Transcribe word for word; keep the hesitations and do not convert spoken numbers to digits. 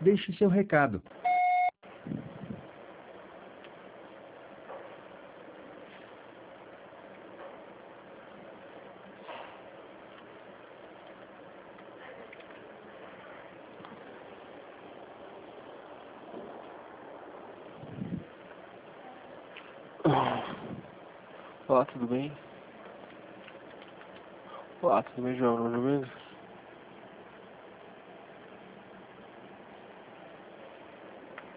Deixe seu recado. Olá, tudo bem? Olá, tudo bem, João? Meu nome é